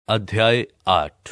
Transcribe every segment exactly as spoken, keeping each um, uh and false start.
अध्याय आठ।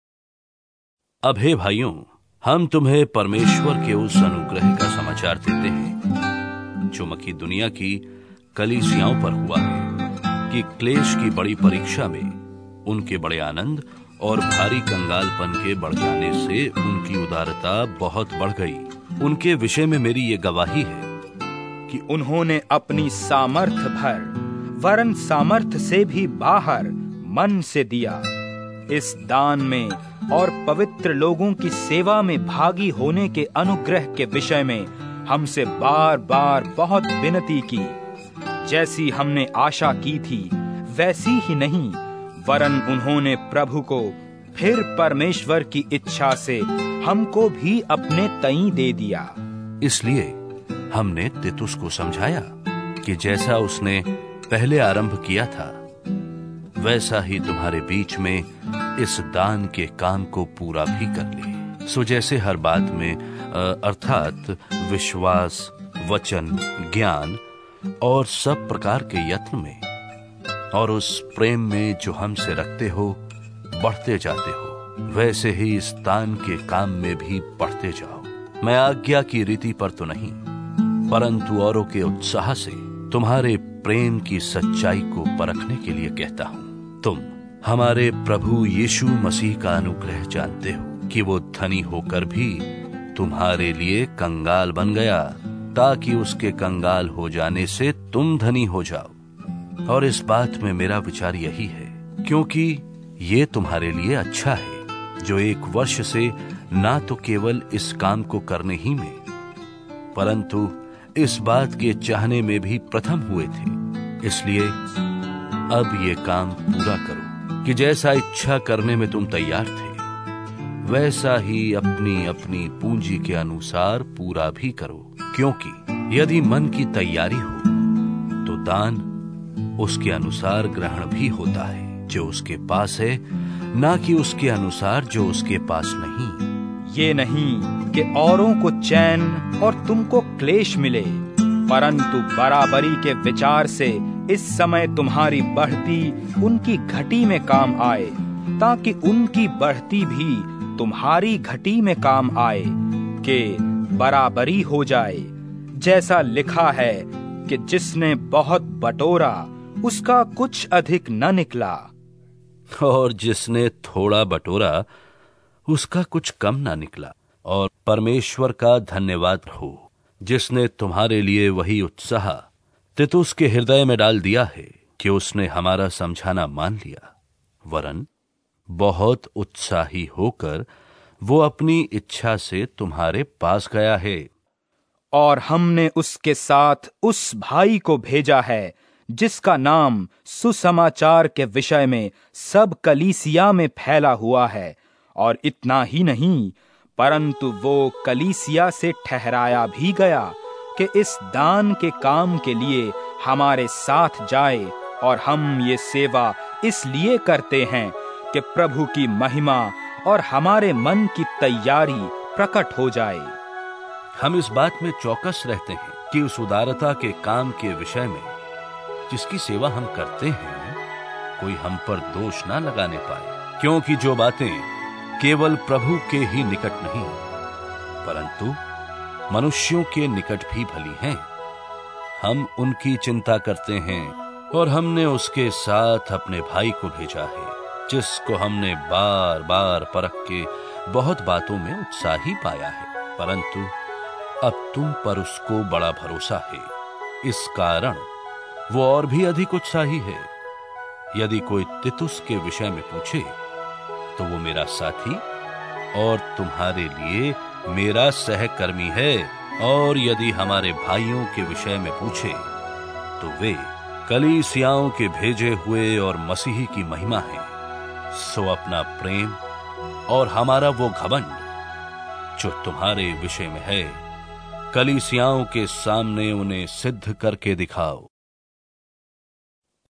अब हे भाइयों, हम तुम्हें परमेश्वर के उस अनुग्रह का समाचार देते हैं जो मकिदुनिया की कलीसियाओं पर हुआ है कि क्लेश की बड़ी परीक्षा में उनके बड़े आनंद और भारी कंगालपन के बढ़ जाने से उनकी उदारता बहुत बढ़ गई। उनके विषय में मेरी ये गवाही है कि उन्होंने अपनी सामर्थ भर वरन सामर्थ से भी बाहर मन से दिया। इस दान में और पवित्र लोगों की सेवा में भागी होने के अनुग्रह के विषय में हमसे बार बार बहुत विनती की। जैसी हमने आशा की थी वैसी ही नहीं, वरन उन्होंने प्रभु को फिर परमेश्वर की इच्छा से हमको भी अपने तई दे दिया। इसलिए हमने तीतुस को समझाया कि जैसा उसने पहले आरंभ किया था वैसा ही तुम्हारे बीच में इस दान के काम को पूरा भी कर ले। सो जैसे हर बात में अर्थात विश्वास, वचन, ज्ञान और सब प्रकार के यत्न में और उस प्रेम में जो हमसे रखते हो बढ़ते जाते हो, वैसे ही इस दान के काम में भी बढ़ते जाओ। मैं आज्ञा की रीति पर तो नहीं, परंतु औरों के उत्साह से तुम्हारे प्रेम की सच्चाई को परखने के लिए कहता हूं। तुम हमारे प्रभु यीशु मसीह का अनुग्रह जानते हो कि वो धनी होकर भी तुम्हारे लिए कंगाल बन गया, ताकि उसके कंगाल हो जाने से तुम धनी हो जाओ। और इस बात में मेरा विचार यही है, क्योंकि ये तुम्हारे लिए अच्छा है, जो एक वर्ष से ना तो केवल इस काम को करने ही में, परंतु इस बात के चाहने में भी प्रथम हुए थे। इसलिए अब ये काम पूरा करो कि जैसा इच्छा करने में तुम तैयार थे वैसा ही अपनी अपनी पूंजी के अनुसार पूरा भी करो। क्योंकि यदि मन की तैयारी हो तो दान उसके अनुसार ग्रहण भी होता है जो उसके पास है, ना कि उसके अनुसार जो उसके पास नहीं। ये नहीं कि औरों को चैन और तुमको क्लेश मिले, परंतु बराबरी के विचार से इस समय तुम्हारी बढ़ती उनकी घटी में काम आए, ताकि उनकी बढ़ती भी तुम्हारी घटी में काम आए, कि बराबरी हो जाए। जैसा लिखा है कि जिसने बहुत बटोरा उसका कुछ अधिक न निकला, और जिसने थोड़ा बटोरा उसका कुछ कम ना निकला। और परमेश्वर का धन्यवाद हो जिसने तुम्हारे लिए वही उत्साह तीतुस के हृदय में डाल दिया है कि उसने हमारा समझाना मान लिया, वरन बहुत उत्साही होकर वो अपनी इच्छा से तुम्हारे पास गया है। और हमने उसके साथ उस भाई को भेजा है जिसका नाम सुसमाचार के विषय में सब कलीसिया में फैला हुआ है। और इतना ही नहीं, परंतु वो कलीसिया से ठहराया भी गया कि इस दान के काम के लिए हमारे साथ जाए। और हम ये सेवा इसलिए करते हैं कि प्रभु की महिमा और हमारे मन की तैयारी प्रकट हो जाए। हम इस बात में चौकस रहते हैं कि उस उदारता के काम के विषय में जिसकी सेवा हम करते हैं कोई हम पर दोष ना लगाने पाए। क्योंकि जो बातें केवल प्रभु के ही निकट नहीं परंतु मनुष्यों के निकट भी भली हैं, हम उनकी चिंता करते हैं। और हमने उसके साथ अपने भाई को भेजा है, जिसको हमने बार बार परख के बहुत बातों में उत्साही पाया है, परंतु अब तुम पर उसको बड़ा भरोसा है, इस कारण वो और भी अधिक उत्साही है। यदि कोई तीतुस के विषय में पूछे तो वो मेरा साथी और तुम्हारे लिए मेरा सहकर्मी है, और यदि हमारे भाइयों के विषय में पूछे तो वे कलीसियाओं के भेजे हुए और मसीही की महिमा है। सो अपना प्रेम और हमारा वो घमंड जो तुम्हारे विषय में है कलीसियाओं के सामने उन्हें सिद्ध करके दिखाओ।